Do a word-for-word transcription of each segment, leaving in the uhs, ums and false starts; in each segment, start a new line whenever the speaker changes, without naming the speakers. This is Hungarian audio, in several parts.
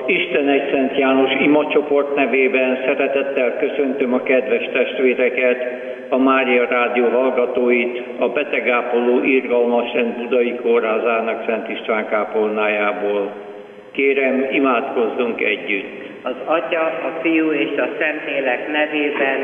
Isten Egyszent János imacsoport nevében szeretettel köszöntöm a kedves testvéreket, a Mária Rádió hallgatóit, a betegápoló irgalmas Szent Budai Kórházának Szent István kápolnájából. Kérem, imádkozzunk együtt.
Az Atya, a Fiú és a Szentlélek nevében.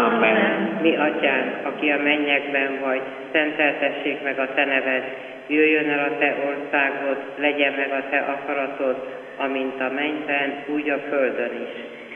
Amen.
Mi Atyánk, aki a mennyekben vagy, szenteltessék meg a Te neved, jöjjön el a Te országod, legyen meg a Te akaratod, amint a mennyben, úgy a földön is.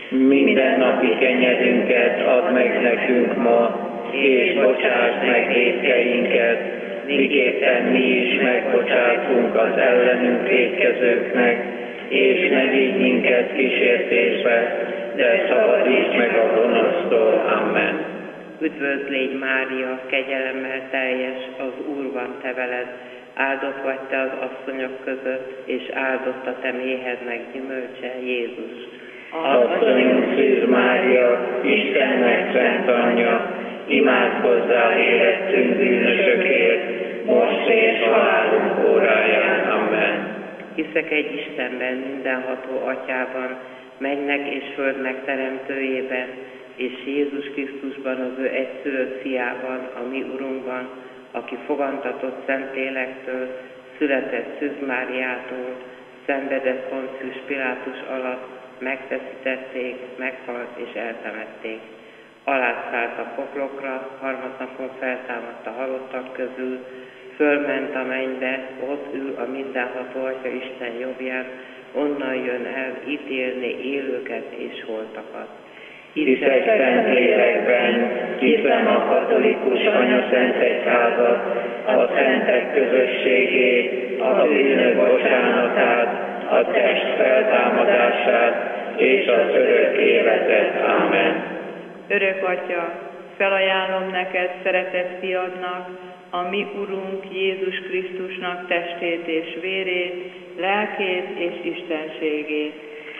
Minden napi kenyerünket add meg nekünk ma, és bocsáss meg vétkeinket, miképpen mi is megbocsátunk az ellenünk vétkezőknek, és ne vigy minket kísértésbe, de szabadíts meg a gonosztól. Amen.
Üdvözl légy Mária, kegyelemmel teljes, az Úr van te veled, áldott vagy te az asszonyok között, és áldott a te méhednek gyümölcse, Jézus.
Asszonyunk Szűz Mária, Istennek szent anyja, imádkozzál érettünk bűnösökért, most és halálunk óráján. Amen.
Hiszek egy Istenben, mindenható Atyában, mennek és földnek teremtőjében, és Jézus Krisztusban, az ő egyszülött fiában, a mi Urunkban, aki fogantatott Szentlélektől, született Szűz Máriától, szenvedett Poncius Pilátus alatt, megfeszítették, meghalt és eltemették. Alátszállt a poklokra, harmadnapon feltámadt a halottak közül, fölment a mennybe, ott ül a mindenható Atya Isten jobbján, onnan jön el ítélni élőket és holtakat.
Hiszek Szentlélekben, hiszem a katolikus anyaszent egyházat, a szentek közösségét, a bűnök bocsánatát, a test feltámadását és az örök életet. Amen.
Örök Atya, felajánlom neked szeretett fiadnak, a mi Urunk Jézus Krisztusnak testét és vérét, lelkét és istenségét.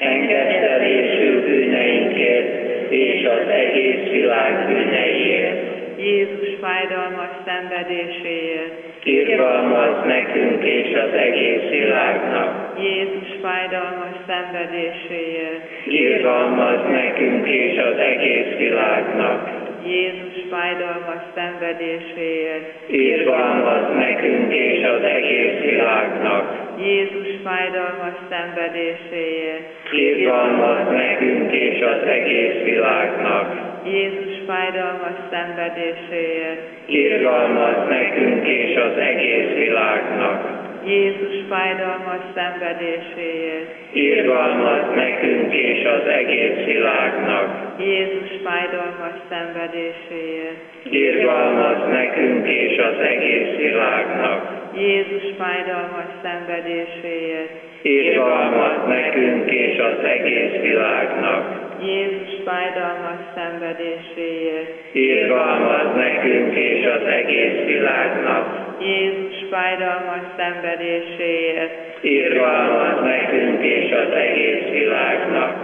Engesztelésű bűneinkért és az egész világ bűneiért.
Jézus fájdalmas szenvedéséért.
Irgalmazz nekünk és az egész világnak.
Jézus fájdalmas szenvedéséért.
Irgalmazz nekünk és az egész világnak.
Jézus fájdalmas szenvedéséért.
Irgalmazz nekünk és az egész világnak.
Jézus fájdalmas szenvedéséért.
Irgalmazz nekünk és az egész világnak.
Jézus fájdalmas szenvedéséért.
Irgalmazz nekünk és az egész világnak.
Jézus fájdalmas szenvedéséért.
Irgalmazz nekünk és az egész világnak.
Jézus fájdalmas szenvedéséért.
Irgalmazz nekünk és az egész világnak.
Jézus fájdalmas szenvedéséért.
Irgalmazz nekünk és az egész világnak.
Jézus fájdalmas szenvedéséért.
Irgalmazz nekünk és az egész világnak.
Jézus fájdalmas szenvedéséért.
Irgalmazz nekünk és az egész világnak.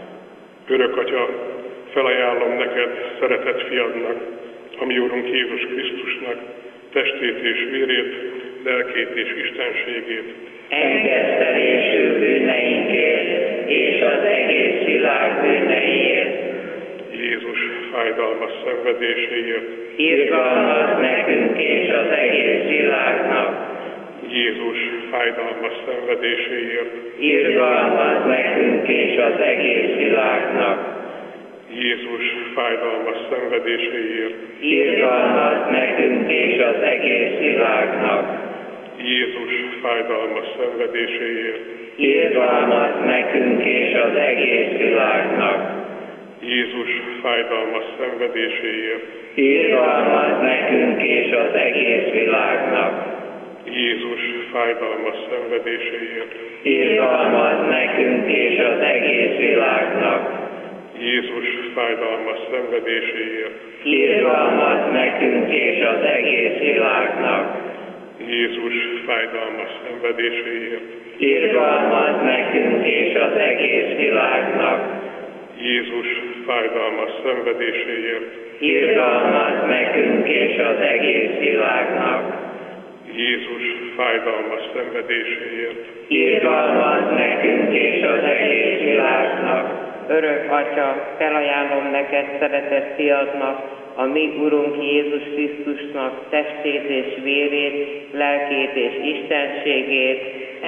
Örök Atya, felajánlom neked szeretett fiadnak, a mi Úrunk Jézus Krisztusnak, testét és vérét, lelkét és istenségét.
Engesztelésű bűneinkért és az egész világ bűneiért.
Jézus fájdalmas szenvedéséért.
Irgalmazz nekünk és az egész világnak.
Jézus fájdalmas szenvedéséért.
Irgalmazz nekünk és az egész világnak.
Jézus fájdalmas szenvedéséért.
Irgalmazz nekünk és az egész világnak.
Jézus fájdalmas szenvedéséért.
Irgalmazz nekünk és az egész világnak.
Jézus fájdalmas szenvedéséért.
Irgalmazz nekünk és az egész világnak.
Jézus fájdalmas szenvedéséért.
Irgalmazz nekünk és az egész világnak.
Jézus fájdalmas szenvedéséért.
Irgalmazz nekünk és az egész világnak.
Jézus fájdalmas szenvedéséért.
Irgalmazz nekünk és az egész világnak.
Jézus fájdalmas szenvedéséért.
Irgalmazz nekünk és az egész világnak.
Jézus fájdalmas szenvedéséért.
Irgalmaz nekünk és az egész világnak.
Örök Atya, felajánlom neked szeretett fiadnak, a mi Urunk Jézus Krisztusnak testét és vérét, lelkét és istenségét,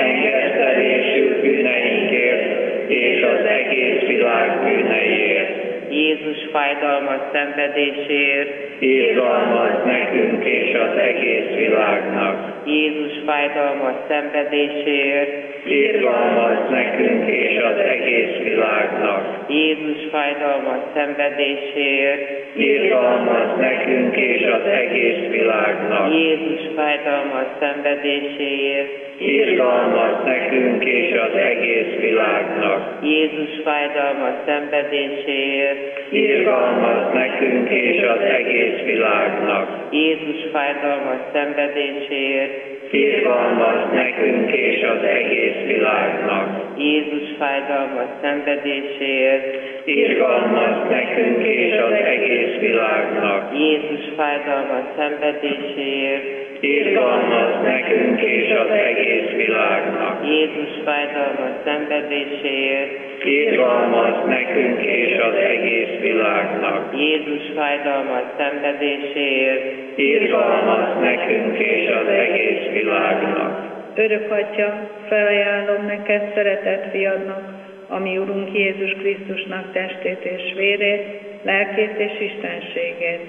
Engesztelésük bűneinkért és az egész világ bűneiért.
Jézus fájdalmas szenvedéséért,
Irgalmaz nekünk és az egész világnak.
Jézus fájdalmas szenvedéséért,
Irgalmaz nekünk és az egész világnak.
Jézus fájdalmas szenvedéséért,
Irgalmaz nekünk és az egész világnak.
Jézus fájdalmas szenvedéséért,
Irgalmaz nekünk és az egész világnak.
Jézus fájdalmas szenvedéséért,
Irgalmaz nekünk és az egész világnak.
Jézus fájdalmas szenvedéséért,
Irgalmaz nekünk és az egész világnak.
Jézus fájdalmas szenvedéséért,
Irgalmaz nekünk és az egész világnak.
Jézus fájdalmas szenvedéséért,
Irgalmaz nekünk és az egész világnak.
Jézus fájdalmas szenvedéséért,
Irgalmaz nekünk és az egész világnak.
Jézus fájdalmas szenvedéséért,
Irgalmaz nekünk és az egész világnak.
Örök Atya, felajánlom neked szeretett fiadnak, a mi Urunk Jézus Krisztusnak testét és vérét, lelkét és istenségét.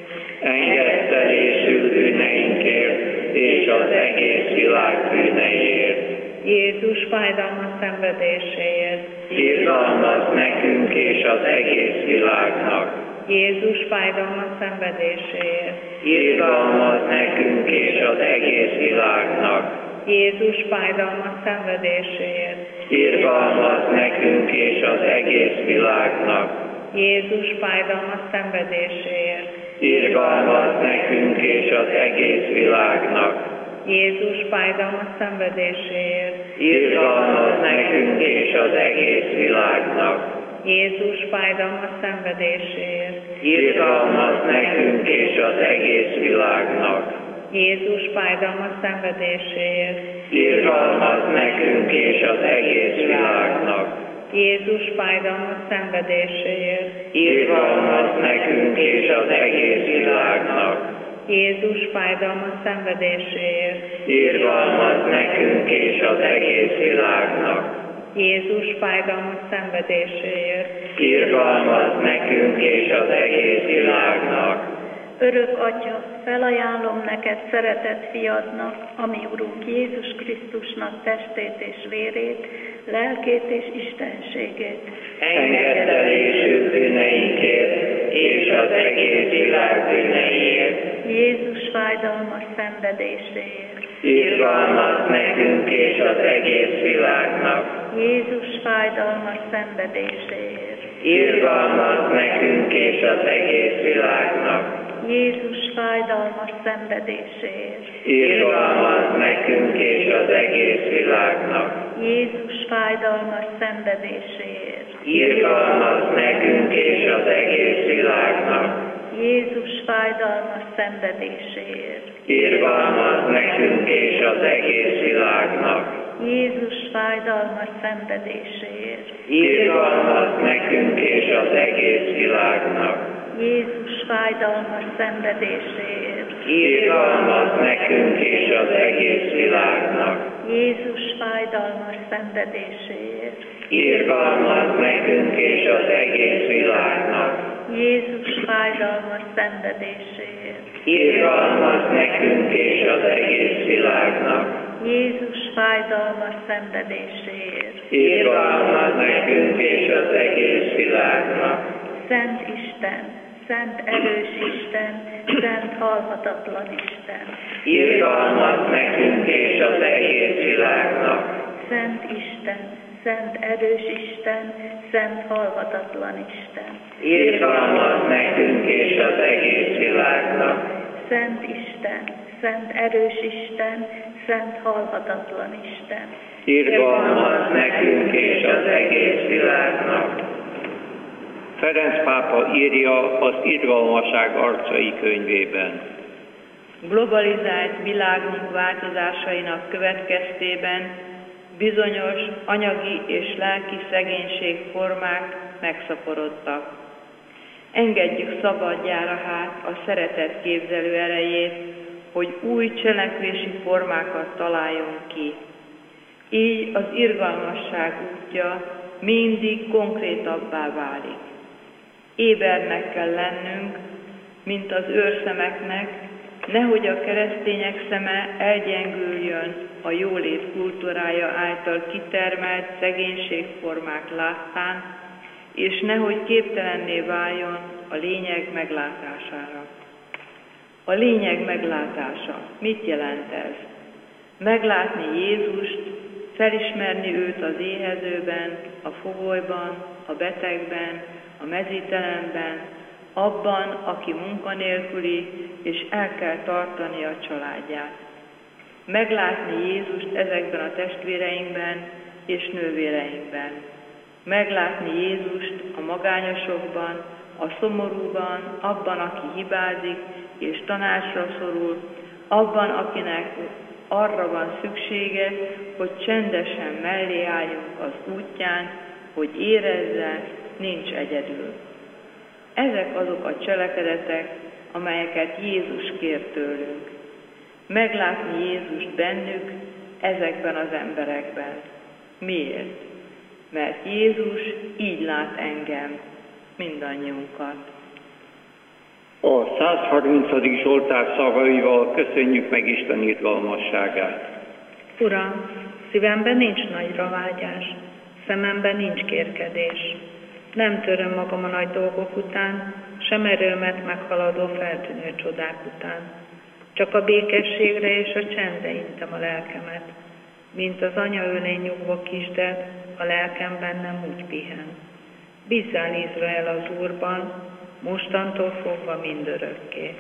Engesztelésül bűneinkért és az egész világ bűneiért.
Jézus fájdalmas szenvedéséért.
Irgalmaz nekünk és az egész világnak.
Jézus fájdalmas szenvedéséért.
Irgalmaz nekünk és az egész világnak.
Jézus fájdalmas szenvedéséért.
Irgalmaz nekünk és az egész világnak.
Jézus fájdalmas szenvedéséért.
Irgalmaz nekünk és az egész világnak.
Jézus fájdalmas szenvedéséért.
Irgalmaz nekünk és az egész világnak.
Jézus fájdalmas szenvedéséért.
Irgalmaz nekünk és az egész világnak.
Jézus fájdalmas szenvedéséért.
Irgalmaz nekünk és az egész világnak.
Jézus fájdalmas szenvedéséért.
Irgalmaz nekünk és az egész világnak.
Jézus fájdalmas szenvedéséért.
Irgalmaz nekünk és az egész világnak.
Jézus fájdalmas szenvedéséért.
Irgalmaz nekünk és az egész világnak.
Örök Atya, felajánlom neked szeretett fiadnak, ami Urunk Jézus Krisztusnak testét és vérét, lelkét és istenségét.
Engesztelésük bűneinkért és az egész világ bűneiért.
Jézus fájdalmas szenvedéséért.
Irgalmaz nekünk és az egész világnak.
Jézus fájdalmas szenvedéséért.
Irgalmaz nekünk és az egész világnak.
Jézus fájdalmas szenvedéséért.
Irgalmaz nekünk és az egész világnak.
Jézus fájdalmas szenvedéséért.
Irgalmaz nekünk és az egész világnak.
Jézus fájdalmas szenvedéséért.
Irgalmaz nekünk és az egész világnak.
Jézus fájdalmas szenvedéséért.
Irgalmaz nekünk és az egész világnak.
Jézus fájdalmas szenvedéséért.
Irgalmaz nekünk és az egész világnak.
Jézus fájdalmas szenvedéséért.
Irgalmaz nekünk és az egész világnak.
Jézus fájdalmas szenvedéséért.
Irgalmaz nekünk és az egész világnak.
Jézus fájdalmas szenvedéséért.
Irgalmaz nekünk és az egész világnak.
Szent Isten, szent erős Isten, szent halhatatlan Isten.
Irgalmaz nekünk és az egész világnak.
Szent Isten, szent erős Isten, szent halhatatlan Isten.
Irgalmaz nekünk és az egész világnak.
Szent Isten, szent erős Isten, szent halhatatlan Isten.
Irgalmaz nekünk és az egész világnak.
Ferenc pápa írja az Irgalmaság arcai könyvében.
Globalizált világunk változásainak következtében bizonyos anyagi és lelki szegénység formák megszaporodtak. Engedjük szabadjára hát a szeretet képzelő erejét, hogy új cselekvési formákat találjon ki. Így az irgalmasság útja mindig konkrétabbá válik. Ébernek kell lennünk, mint az őrszemeknek, nehogy a keresztények szeme elgyengüljön a jólét kultúrája által kitermelt szegénységformák láttán, és nehogy képtelenné váljon a lényeg meglátására. A lényeg meglátása. Mit jelent ez? Meglátni Jézust, felismerni őt az éhezőben, a fogolyban, a betegben, a mezítelenben, abban, aki munkanélküli, és el kell tartani a családját. Meglátni Jézust ezekben a testvéreinkben és nővéreinkben. Meglátni Jézust a magányosokban, a szomorúban, abban, aki hibázik és tanácsra szorul, abban, akinek arra van szüksége, hogy csendesen mellé álljunk az útján, hogy érezze, nincs egyedül. Ezek azok a cselekedetek, amelyeket Jézus kér tőlünk. Meglátni Jézust bennük, ezekben az emberekben. Miért? Mert Jézus így lát engem, mindannyiunkat.
A százharmincadik Zsoltár szavaival köszönjük meg Isten irgalmasságát.
Uram, szívemben nincs nagyra vágyás, szememben nincs kérkedés. Nem töröm magam a nagy dolgok után, sem erőmet meghaladó feltűnő csodák után. Csak a békességre és a csendre intem a lelkemet. Mint az anya ölén nyugvó kisded, a lelkem bennem úgy pihen. Bízzál Izrael az Úrban, mostantól fogva mindörökké.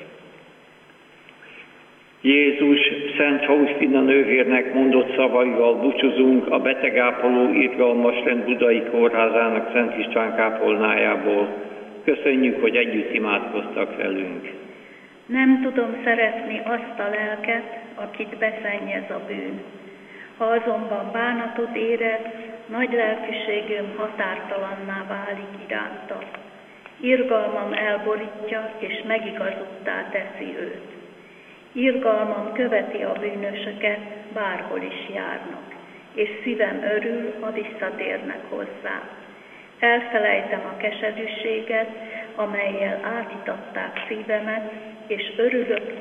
Jézus Szent Faustina nővérnek mondott szavaival búcsúzunk a betegápoló irgalmas rend Budai Kórházának Szent István kápolnájából. Köszönjük, hogy együtt imádkoztak velünk.
Nem tudom szeretni azt a lelket, akit beszennyez a bűn. Ha azonban bánatot érez, nagy lelkiségem határtalanná válik iránta. Irgalmam elborítja és megigazultá teszi őt. Irgalmam követi a bűnösöket, bárhol is járnak, és szívem örül, ha visszatérnek hozzá. Elfelejtem a keserűséget, amellyel átítatták szívemet, és örülök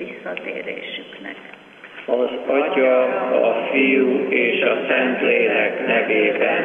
visszatérésüknek.
Az Atya, a Fiú és a Szentlélek nevében.